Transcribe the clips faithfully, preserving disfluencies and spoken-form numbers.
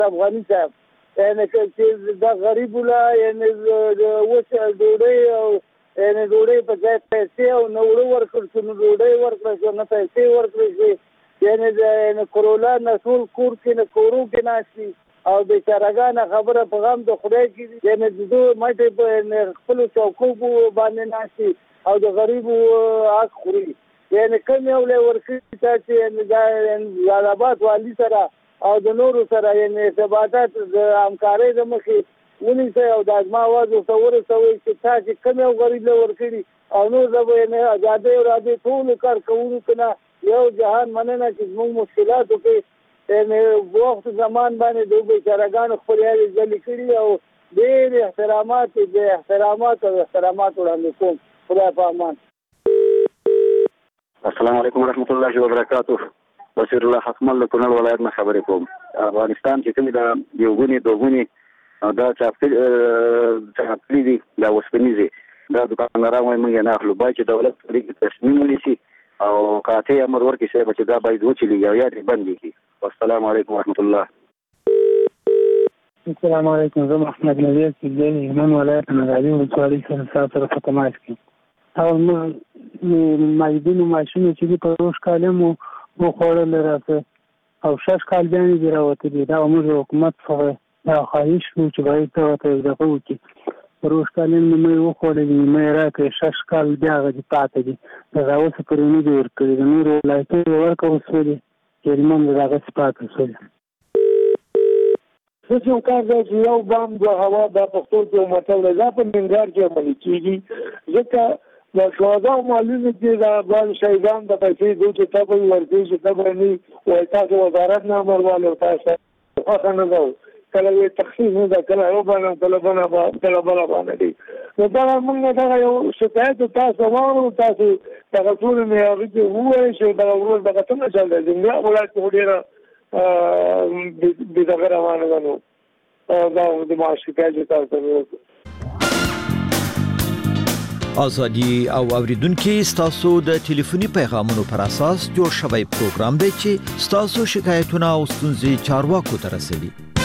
افغاني صاحب یعنی چې دا غریب ولا یعنی اوس ډوډۍ او یعنی ډوډۍ په ځای پیسې او نه وړو ورکړ شو نو ډوډۍ ورکړل شو نه پیسې ورکړل شي یعنی د کرولا نسول کور کې نه کورو کې ناشتي او بیچارهګانه خبره په غم د خدای کې یعنی د دوه مټې په خپل چوکو باندې ناشتي او د غریبو حق خوري یعنی کوم یو له ورکړي چې جلال آباد والی سره او د نورو سره یعنی ارتباطات د همکارۍ د مخې ونیسي او د ازما آواز ورته ورسوي چې تاسو کوم یو غریب له ورکړي او نور د یعنی ازادۍ او راځي ټول کار کوونکو نه یو جهان مننه چې موږ مشکلاتو کې یعنی وخت زمان باندې د بیچارهګانو خپل یې ځلې کړي او ډېر احترامات د احترامات او احترامات وړاندې کوم خدای په امان. السلام علیکم ورحمۃ اللہ وبرکاتہ. بصیر الله حکمل له کونړ ولایت نه خبرې کوم. افغانستان چې کوم دا یو غونی دوغونی دا چاپل چاپلی دي دا وسپنیزي دا دکانداران وايي موږ نه اخلو باید چې دولت پرې تصمیم ونیسي او قاطع امر ورکړي چې دا باید وچلي یا یې بند کړي. والسلام علیکم ورحمۃ الله. السلام علیکم. زه محمد نذیر چې د هلمند ولایت نادعلي ولسوالۍ سره سره په تماس کې او مایدونو ماشینو چې په روش کال مو وخوړل راته او شش کال باندې دی راوتلی دا موږ حکومت څخه دا خواهش وو چې باید ته دغه وکړي روش کال مې وخوړل مې راکړې شش کال بیا غږی پاتې دي دا اوس پرې نه دی ورکړي د نور ولایتونو ورکړل شوی هلمند دغه سپاته شوی څه یو کار دی چې یو بام د هوا د پښتو کې مطلب دا په ننګار کې عملي کیږي ځکه د شهدا معلومه دي دا بل شهیدان د پیسې دوی چې تاسو ورته چې تاسو نه وای تاسو وزارت نه امرواله تاسو خو نه دا کله یې تخصیص نه دا کله یو باندې کله باندې کله باندې دي نو دا موږ دا یو شکایت تاسو وایو تاسو دا ټول نه هغه وایي چې دا ورور دغه څنګه چل دی نه ولایت وړي د دغه روانه غنو دا د معاشي کې تاسو ازادي او اوریدونکو ستاسو د ټلیفوني پیغامونو پر اساس جوړ شوی پروګرام دی چې ستاسو شکایتونه او ستونزې چارواکو ته رسوي.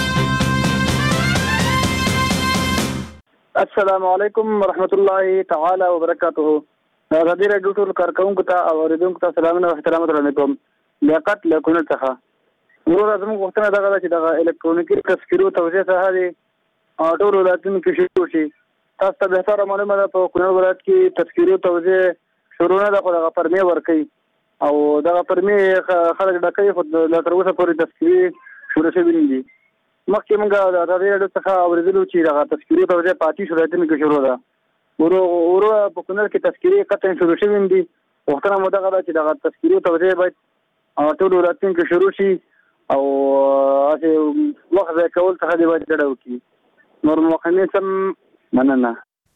السلام علیکم ورحمۃ اللہ تعالی وبرکاتہ. ازادي رادیو ټول کارکونکو ته او اوریدونکو ته سلام او احترام علیکم. لیاقت له کونړ څخه نور زموږ غوښتنه دغه چې دغه الکترونیکي تذکیرو توزیع څخه دی ټول ولایتونو کې شروع شي. تاسو ته به تر معلومه ده په کونړ ولایت کې تذکیرو توزیع شروع نه ده خو دغه پرمې ورکوي او دغه پرمې خلک ډکوي خو لا تر اوسه پورې تذکیرې شروع شوي نه دي. مخکې موږ د ازادي راډیو څخه اورېدلو چې دغه تذکیرو توزیع په اتیس ولایتونو کې شروع ده ورو ورو په کونړ کې تذکیرې قطعا شروع شوي نه دي. غوښتنه مو دغه ده چې دغه تذکیرو توزیع باید ټول ولایتونو کې شروع شي او هغه وخت ځای کول څخه دی باید ډډه وکړي. نور مخنیس هم مننه.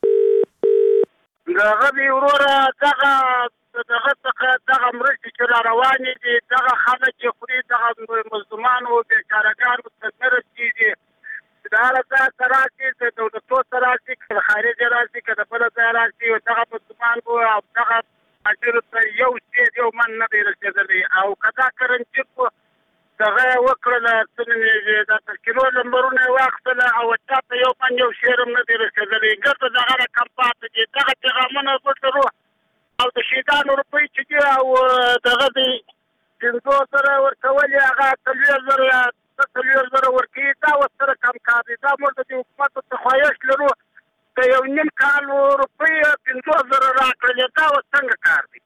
دغه دی وروره دغه دغه څخه دغه مرستې چې را روانې دي دغه خلک چې خوري دغه مظلومانو بېچارهګان ورته نه رسېږي د هغه ځای ته راشي د دولتو ته راشي که د خارجه راشي که د بله ځای راشي دغه مظلومانو او دغه مهاجرو ته یو سېد یو من نه دی رسېدلی او که دا کرنچیک دغه یې وکړله څه نومېږي دا تذکیرو نمبرونه یې واخیستله او چا ته یو من یو شعر هم نه دی رسېدلی ګرده دغه رقم پاتې دي دغه پیغامونه ورته او د شهیدانو روپۍ چې دي او دغه دی پنځو زره ورکولې هغه څلوېښت زره یا څلوېښت زره ورکوي دا اوس څه رقم کار دی دا موږ د دې حکومت څه خواهش لرو که یو نیم کال روپۍ پنځو زره راکړلې دا اوس څنګه کار دی.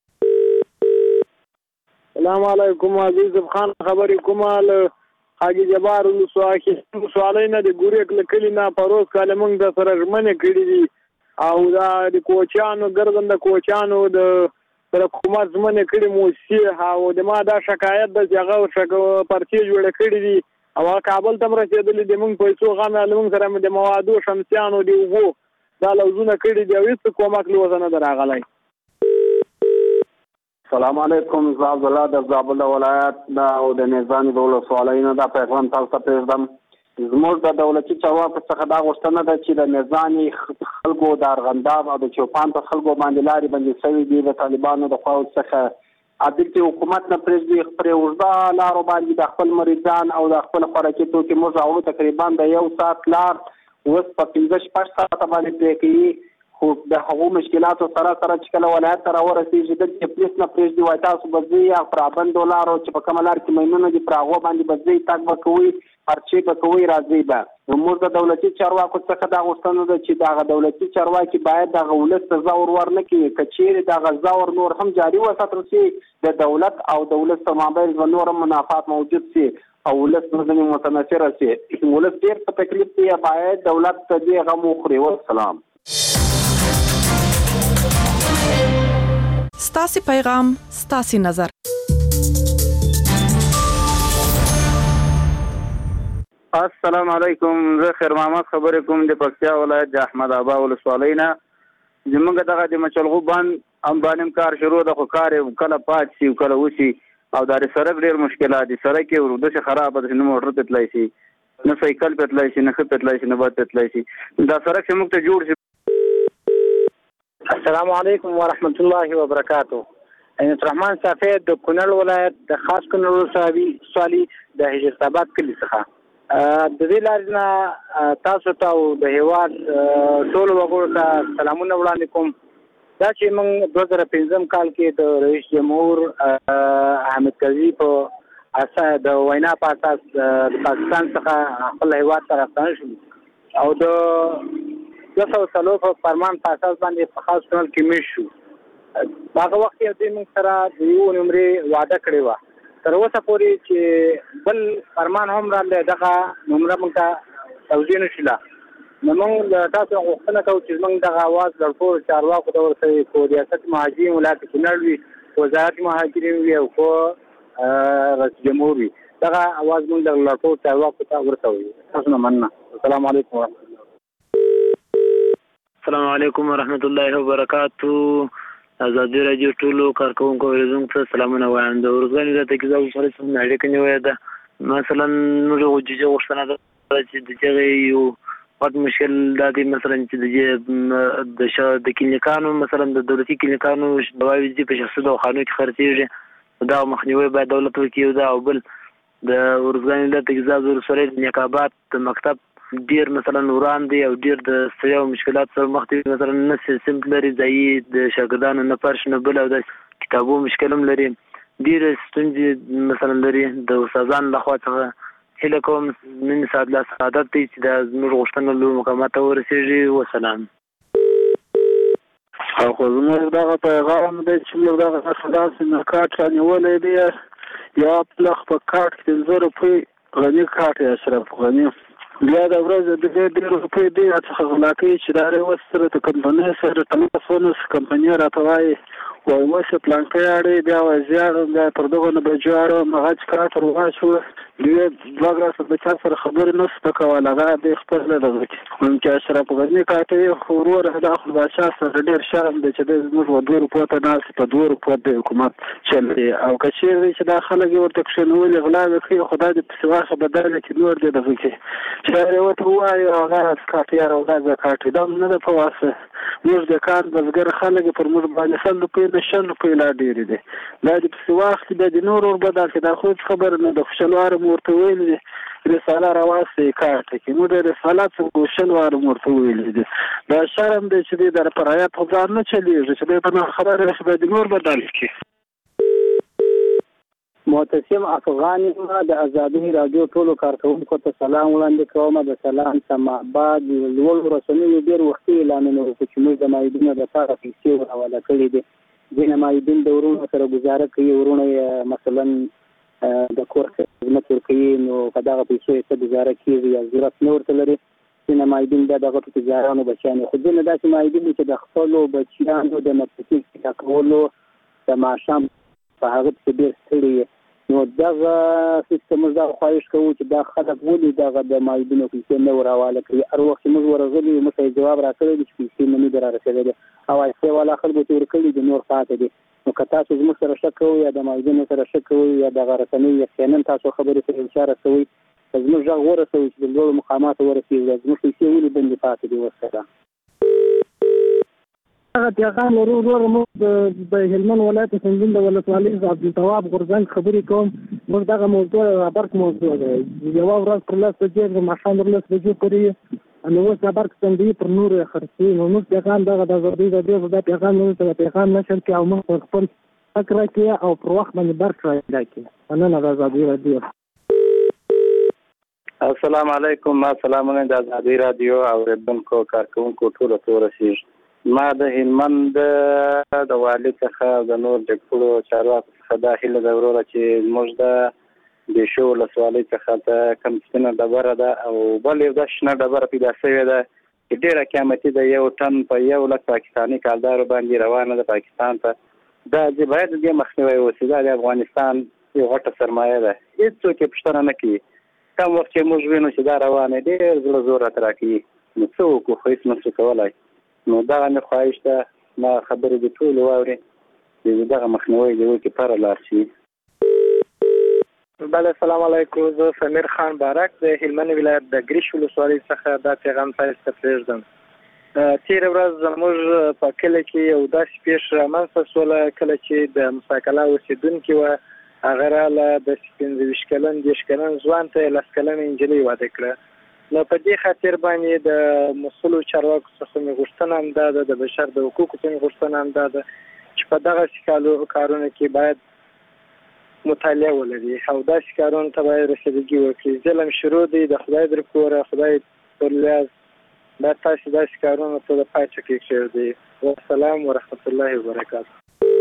السلام علیکم عزیز خان خبرې کومه له حاجي جبار ولسوالۍ نه د ګورېک له کلي نه پروز کاله موږ د سره ژمنې کړي دي او دا د کوچیانو ګرځنده کوچیانو د سره حکومت ژمنې کړي موسسې او د ما دا شکایت ده چې هغه پرچې جوړې کړي دي او هغه کابل ته هم رسېدلي دي موږ پیسو غم له موږ سره د موادو شمسیانو د اوبو دا لوزونه کړي دي او هېڅ کومک له اوسه نه ده راغلی. السلام علیکم. زه عبدالله د زابل ولایت دا او د نیزاني د ولسوالۍ نه دا پیغام تاسو ته پرېږدم. زموږ د دولتي چارواکو څخه دا غوښتنه ده چې د نیزاني خلکو د ارغنداب او د چوپان په خلکو باندې لارې بندې شوي دي د طالبانو د خواو څخه عدل کې حکومت نه پرېږدي خپل اوږده لارو باندې د خپل مریضان او د خپل خوراکي توکي موږ راوړو تقریبا د یو ساعت لار اوس په پنځه شپږ ساعته باندې پرې کوي خو د هغو مشکلاتو سره سره چې کله ولایت ته راورسېږي دلته پولیس نه پرېږدي وایي تاسو به ځئ یا پر ابندو لارو چې په کومه لار کې میمونه دي پر هغو باندې به ځئ تګ به کوئ پرچې به کوئ راځئ به موږ د دولتي چارواکو څخه دا غوښتنه ده چې دغه دولتي چارواکي باید دغه ولس ته زور ورنه کړي که چیرې دغه زور نور هم جاري وساتل شي د دولت او د ولس په مابین به نور هم منافعات موجود شي او ولس ځینې متنفره شي ولس ډېر په تکلیف دی باید دولت ته دې غم وخوري. والسلام. ستاسي پیغام ستاسي نظر. السلام علیکم، زه خیر محمد خبرې کوم د پکتیا ولایت د احمد آبا ولسوالۍ نه. زموږ دغه د مچلغو بند هم باندې کار شروع ده خو کار کله پات شي کله وشي او د سړک ډېر مشکلات دي. سړک یې ورودسې خراب ده، نه موټر ته تللی شي نه سایکل ته تللی شي نه ښه ته تللی شي نه بد ته تللی شي. دا سړک چې موږ ته جوړ شي. السلام علیکم ورحمت الله وبرکاتو. عینت رحمان صافی د کونړ ولایت د خاص کونړ ولسوالۍ د حجرت آباد کلي څخه د دې لارې نه تاسو ته او د هېواد ټولو وګړو ته سلامونه وړاندې کوم. دا چې موږ دوه زره پنځم کال کې د رئیس جمهور حامد کرزي په اساس د وینا په اساس د پاکستان څخه خپل هېواد ته راستانه شو او د دوه سوه څلور په فرمان په اساس باندې په خاص کونړ کې مېشت شو. په هغه وخت کې دوی موږ سره د یو نمرې وعده کړې وه. تر اوسه پورې چې بل فرمان هم راغلی دغه نمره موږ ته توجیه نه شوله. نو موږ له تاسو غوښتنه کوو چې موږ دغه اواز له ټولو چارواکو ته ورسوي، که ریاست مهاجرین ولایت کونړ وي، وزارت مهاجرین وي او که رئیس جمهور وي، دغه اواز موږ له ټولو چارواکو ته ورسوي. تاسو نه مننه. السلام علیکم ورحمت الله. السلام علیکم ورحمت الله وبرکاتو. ازادي راډیو ټولو کارکوونکو اوریدونکو ته سلامونه وایم. د ورځني د تکیزا سره څه اړیکه نیولې ده. مثلا موږ وجوجه غوښتنه ده چې د دغه یو وخت مشکل دا دی مثلا چې د د کلینیکانو مثلا د دولتي کلینیکانو دواوې دي په شخصي دواخانو کې خرڅېږي، دا مخنیوي باید دولت وکړي. دا او بل د ورځني د تکیزا ولسوالۍ د نیکابات د مکتب ډیر مثلا وران دي او ډیر د ستړیا او مشکلات سره مخ دي. مثلا نه سیستم لري ځایي د شاګردانو نه فرش نه بل او د کتابو مشکل هم لري، ډیر ستونزې مثلا لري. د استادانو لخوا څخه هیله کوم نن ساعت لا سعادت دی چې د زموږ غوښتنه له مقامات ته ورسېږي. وسلام. خو زموږ دغه پیغام دی چې موږ دغه داسې نه کارت رانیولی دی یا پلخ په کارت کې پنځه روپۍ غني کارت یا اشرف غني بیا د ورځې د ډېر ډېر روپۍ دی څخه غلا کوي چې دا اوس سره د کمپنۍ سره تماس ونیسي. کمپنۍ راته وایي وایي اوس یې پلانکۍ اړوي، بیا وایي زه اړوم، بیا تر دغو نه بجو اړوم. هغه چې کار ته ورواچوه دوی دوه ګراسه د چا سره خبرې نه شو کولی، هغه دی خپل نه دغه کړي. نو چې اشرف غني کاته یې خو وروره دا خو بادشاه سره ډېر شرم دی چې دی زموږ و دوه روپو ته ناست په دوه روپو د حکومت چل دی. او که چېرې دی چې دا خلک یې ورته کښېنولي غلاوې کوي خو دا د پسې واخه بدله چې نور دی دغه کړي چې هغې ورته ووایي هغه کاټ یار او دا زه کاټ دا نه ده په واسه. موږ د کار بزګر خلک پر موږ باندې سل روپۍ نه شل روپۍ لا ډېرې دي. دا د پسې واخلي بیا د نور ور بدل کړي. دا خو هېڅ خبره نه ده. خو شل واره مو ورته ویلي دي رساله راواستئ کار ته کې موږ د رساله څخه شل واره مو ورته ویلي دي. دا شرم دی چې دی در پر حیات خو ځان نه چلېږي چې دی په نه خبره راشي باید نور بدل کړي. معتصم افغان د ازادي راډیو ټولو کارکوونکو ته سلام وړاندې کوم. د سلام سمعباد لوړو رسنیو ډېر وختي اعلانونه وکړو چې موږ د مایدینو لپاره پیسې ورحواله کړي دي. ځینې مایدین د ورونو سره ګزاره کوي، ورونه یې مثلا د کور خدمت ورکوي، نو په دغه پیسو یې څه ګزاره کېږي یا ضرورت نه ورته لري. ځینې مایدین بیا د غټو تجارانو بچیان خو ځینې داسې مایدین دي چې د خپلو بچیانو د نفسي پیدا کولو د ماښام په هغه پسې ډېر ستړي. نو دغه سیستم موږ دغه خواهش کوو چې دا خلک ولې دغه د مایدینو پیسې نه ورحواله کړي. هر وخت چې موږ ورغلي موږ ته یې جواب راکړی دی چې پیسې نه دي رارسېدلې او پیسې والا خلکو ته ورکړي دي، نور پاتې دي. نو که تاسو زموږ سره شک کوئ یا د مایدینو سره شک کوئ یا دغه رسنیو یقینا تاسو خبرې سره اشاره کوئ، که زموږ غږ ورسوئ چې د لوړو مقاماتو ورسېږي، زموږ پیسې ولې بندې پاتې دي. وسلام. هغه پیغام ورو ورو موږ د هلمند ولایت سنجین د ولسوالۍ عبدالتواب غورځنګ خبرې کوم. موږ دغه موضوع برق موضوع دی. یوه ورځ پر لس بجې د ماښام پر لس بجې پورې نو اوس دا برق سندوي پر نور خرڅوي. نو موږ پیغام دغه د ازادۍ راډیو دا پیغام موږ ته پیغام نشر کړي او موږ پر خپل حق راکړي او پر وخت باندې برق راکړي. مننه د ازادۍ راډیو. السلام علیکم. ما سلامونه د ازادۍ راډیو اوریدونکو کارکونکو ټولو ته ورسیږي. ما د هلمند د والي څخه د نور د ټولو چارواکو څخه دا هیله ده وروره چې موږ د دیشو ولسوالۍ څخه ته کوم سپینه ډبره ده او بل یو داسې شنه ډبره پیدا شوې ده چې ډېره قیمتي ده. یو ټن په یو لک پاکستاني کالدارو باندې روانه ده پاکستان ته. دا چې باید د دې مخنیوی وشي. دا د افغانستان یو غټه سرمایه ده. هېڅوک یې پوښتنه نه کوي. کم وخت چې موږ وینو چې دا روانه ډېر زړه زور راته راکوي نو څه وکړو خو هېڅ نشو کولی. نو دغه مې خواهش ده ما خبرې د ټولو واوري چې دغه مخنیوی د وکړي پره لاړ شي. بله السلام علیکم. زه سمیر خان بارک د هلمند ولایت د ګریش ولسوالۍ څخه دا پیغام تاسو ته پرېږدم. تېره ورځ زموږ په کلي کې یو داسې پېښه رامنځته شوله کله چې د مساکلا اوسېدونکي وه هغه راله د پنځه ویشت کلن دېرش کلن ځوان ته یې لس کلنه نجلۍ واده کړه. نو په دې خاطر باندې د مسؤلو چارواکو څخه مې غوښتنه همدا ده د بشر د حقوقو څخه مې غوښتنه همدا ده چې په دغسې کارونو کې باید مطالعه ولري او داسې کارونو ته باید رسیدګي وکړي. ظلم شروع دی د خدای در کوره خدای پر لیاز باید تاسې داسې کارونو ته د پای ټکی کېږدئ. والسلام ورحمة الله وبرکاته.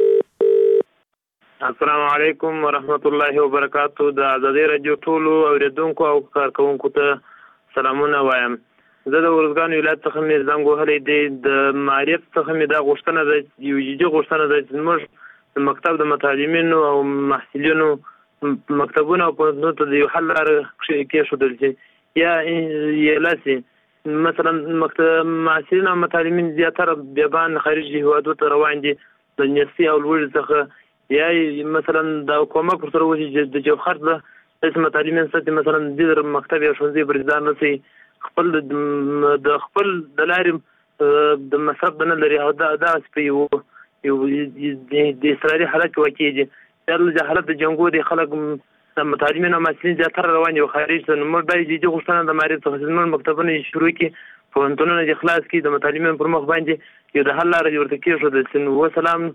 السلام علیکم ورحمت الله وبرکاتو. د ازادۍ راډیو ټولو اوریدونکو او کارکوونکو ته سلامونه وایم. زه د ارزګان ولایت څخه مې زنګ وهلی دی. د معارف څخه مې دا غوښتنه ده یو جدي غوښتنه ده چې زموږ د مکتب د متعلمینو او محصلینو مکتبونه او پوهنتونونو ته د یو حل لاره کېښودل شي یا یلاسي مثلا مکتب محصلین او متعلمین زیاتره بیابان خارجي هېوادو ته روان دي د نیستي او لوړي څخه یا مثلا د کومک ورسره وشي چې د جوهر د داسې متعلمین ساتي مثلا د مکتب یا ښوونځي بریدار نه شي خپل د خپل د لارې د مصرف د نه لري او دغسې په یو یو د اضطراري حالت کې واقع دي. دا حالت د جنګو دی خلک د متعلمین او محصلین زیاتره روان دي او خارج ته. نو موږ باید جدي غوښتنه د معارف څخه زموږ مکتبونه یې شروع کړي پوهنتونونه دې خلاص کړي د متعلمین پر مخ باندې یو د حل لاره دې ورته کېښودل شي. نو وسلام.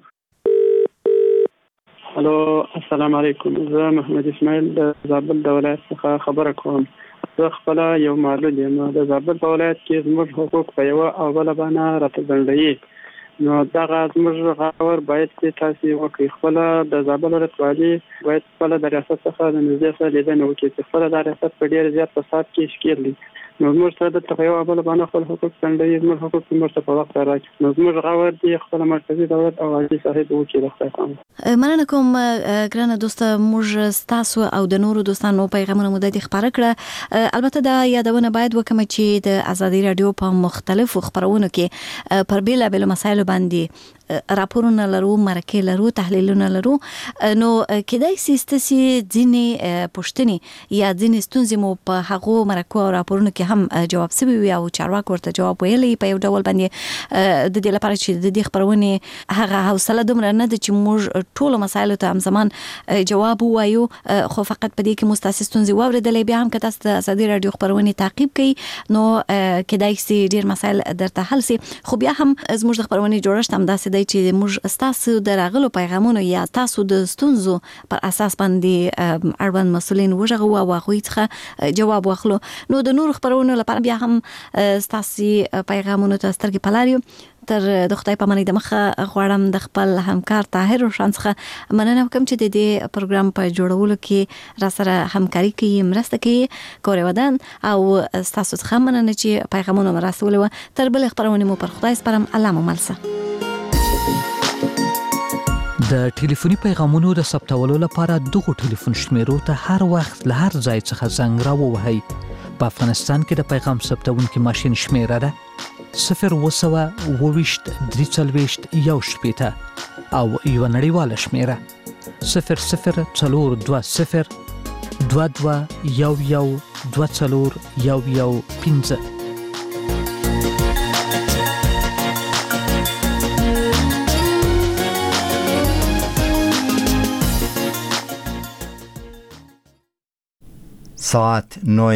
الو السلام علیکم. زه محمد اسماعیل د زابل د ولایت څخه خبره کوم. زه خپله یو معلول یم. د زابل په ولایت کې زموږ حقوق په یوه او بله بانه راته ځنډوي. نو دغه زموږ غور باید چې تاسې وکړئ. خپله د زابل ولایت والي باید خپله د ریاست څخه د نږدې سره لیدنه وکړي چې خپله دا ریاست په ډېر زیات فساد کې ښکېل دی. نو زموږ سره دلته په یوه او بله بانه خپل حقوق ځنډوي. زموږ حقوق زموږ ته په وخت راکړي. نو زموږ غور دی خپله مرکزي دولت او عاجي صاحب وکړي. د خدای پامه. مننه کوم ګرانه دوسته. موږ ستاسو او د نورو دوستانو پیغامونه مو د دې خپاره کړه. البته دا یادونه باید وکړم چې د ازادۍ راډیو په مختلفو خپرونو کې پر بېلابېلو مسایلو باندې راپورونه لرو، مرکې لرو، تحلیلونه لرو. نو کېدای شي ستاسې ځینې پوښتنې یا ځینې ستونزې مو په هغو مرکو او راپورونو کې هم جواب شوي وي او چارواکو ورته جواب ویلی په یو ډول باندې د دې لپاره چې د دې خپرونې هغه حوصله دومره نه ده چې موږ ټولو مسایلو ته همزمان جواب ووایو. خو فقط په دې کې مو ستاسې ستونزې واورېدلی. بیا هم که تاسو د ازادۍ راډیو خپرونې تعقیب کوئ نو کېدای شي ډېر مسایل درته حل شي. خو بیا هم زموږ د خپرونې جوړښت همداسې دی چې موږ ستاسو د راغلو پیغامونو یا تاسو د ستونزو پر اساس باندې اړوند مسؤلین وغږوو او هغوی څخه جواب واخلو. نو د نورو خپرونو لپاره بیا هم ستاسو پیغامونو ته سترګې په لار یو. تر د خدای په امان د مخه غواړم د خپل همکار طاهر روشن څخه مننه وکړم چې د دې پروګرام په جوړولو کې را سره همکاري کوي، مرسته کوي. کورې ودان او ستاسو څخه مننه چې پیغامونه مو راسولي وه. تر بلې خپرونې مو پر خدای سپارم. الله مو مل شه. د ټلیفوني پیغامونو د ثبتولو لپاره دغو ټلیفون شمیرو ته هر وخت له هر ځای څخه زنګ راووهئ. په افغانستان کې د پیغام ثبتونکي ماشین شمیره ده صفر اووه سوه اووه ویشت درې څلوېښت یو شپېته او یوه نړیواله شمیره صفر صفر څلور دوه صفر دوه دوه یو یو دوه څلور یو یو پنځه. ساعت نه